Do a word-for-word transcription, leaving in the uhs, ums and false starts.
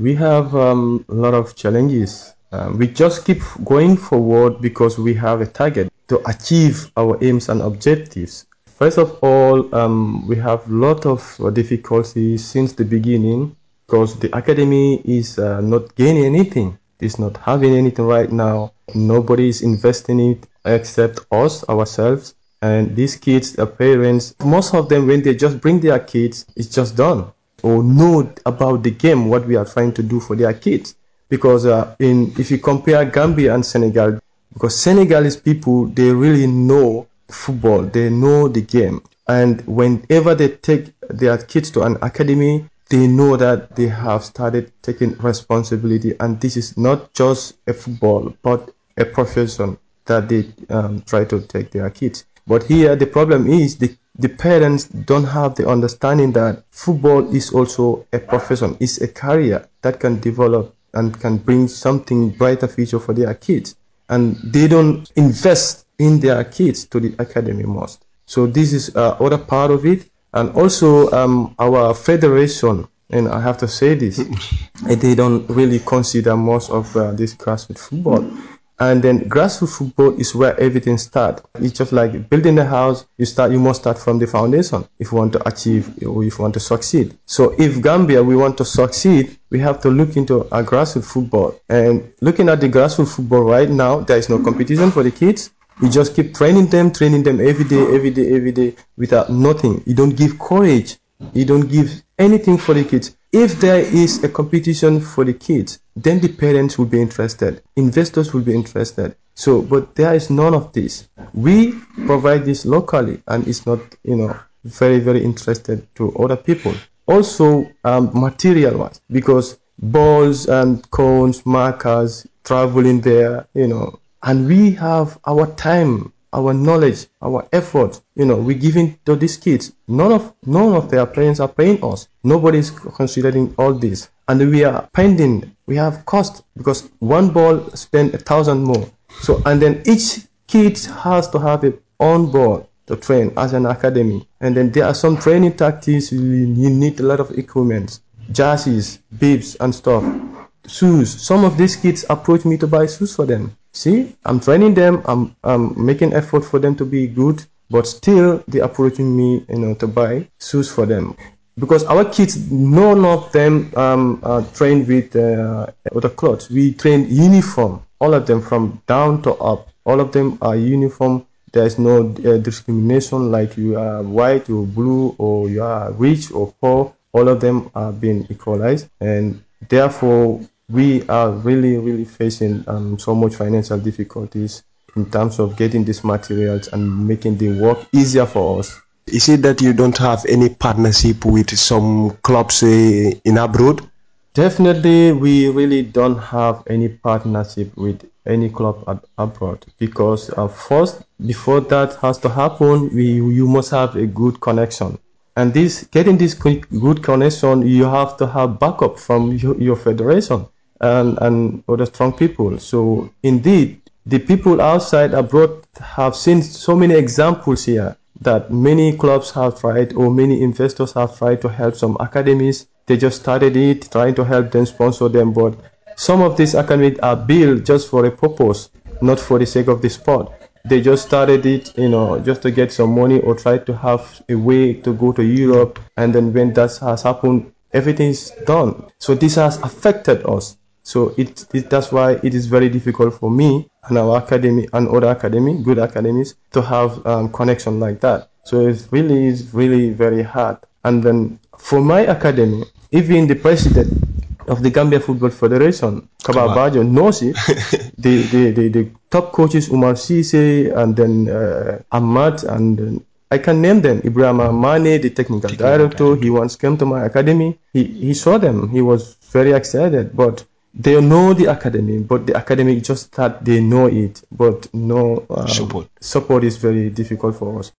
We have um, a lot of challenges. Um, we just keep going forward because we have a target to achieve our aims and objectives. First of all, um, we have a lot of difficulties since the beginning because the academy is uh, not gaining anything. It's not having anything right now. Nobody is investing in it except us, ourselves. And these kids, their parents, most of them, when they just bring their kids, it's just done or know about the game, what we are trying to do for their kids. Because uh, in if you compare Gambia and Senegal, because Senegalese people, they really know football, they know the game. And whenever they take their kids to an academy, they know that they have started taking responsibility. And this is not just a football, but a profession that they um, try to take their kids. But here, the problem is the the parents don't have the understanding that football is also a profession, is a career that can develop and can bring something brighter future for their kids. And they don't invest in their kids to the academy most. So this is uh, other part of it. And also um, our federation, and I have to say this, they don't really consider most of uh, this grassroots football. And then grassroots football is where everything starts. It's just like building a house. You start, you must start from the foundation if you want to achieve or if you want to succeed. So if Gambia, we want to succeed, we have to look into a grassroots football. And looking at the grassroots football right now, there is no competition for the kids. You just keep training them, training them every day, every day, every day without nothing. You don't give courage. You don't give anything for the kids. If there is a competition for the kids, then the parents will be interested. Investors will be interested. So, but there is none of this. We provide this locally, and it's not, you know, very, very interested to other people. Also, um, material-wise, because balls and cones, markers, traveling there, you know, and we have our time, our knowledge, our effort, you know, we're giving to these kids. None of none of their parents are paying us. Nobody's considering all this. And we are pending, we have cost because one ball spend a thousand more. So and then each kid has to have a own ball to train as an academy. And then there are some training tactics, you, you need a lot of equipment, jerseys, bibs and stuff. Shoes. Some of these kids approach me to buy shoes for them. See, I'm training them. I'm, I'm making effort for them to be good, but still they approaching me, you know, to buy shoes for them. Because our kids, none of them um, are trained with uh, other clothes. We train uniform, all of them from down to up. All of them are uniform. There's no uh, discrimination like you are white or blue or you are rich or poor. All of them are being equalized, and therefore we are really, really facing um, so much financial difficulties in terms of getting these materials and making the work easier for us. Is it that you don't have any partnership with some clubs uh, in abroad? Definitely, we really don't have any partnership with any club at, abroad because uh, first, before that has to happen, we you must have a good connection. And this getting this quick, good connection, you have to have backup from your, your federation and, and other strong people. So indeed, the people outside abroad have seen so many examples here that many clubs have tried or many investors have tried to help some academies. They just started it, trying to help them, sponsor them, but some of these academies are built just for a purpose, not for the sake of the sport. They just started it, you know, just to get some money or try to have a way to go to Europe. And then when that has happened, everything's done. So this has affected us. So it, it that's why it is very difficult for me and our academy and other academy, good academies, to have um, connection like that. So it really is really very hard. And then for my academy, even the president of the Gambia Football Federation, Kaba Bajo, knows it. the, the, the, the top coaches, Umar Sise, and then uh, Ahmad, and then I can name them. Ibrahim Mane, the technical, technical director, director, he once came to my academy. He, he saw them. He was very excited, but they know the academy, but the academy just that they know it, but no um, support. Support is very difficult for us.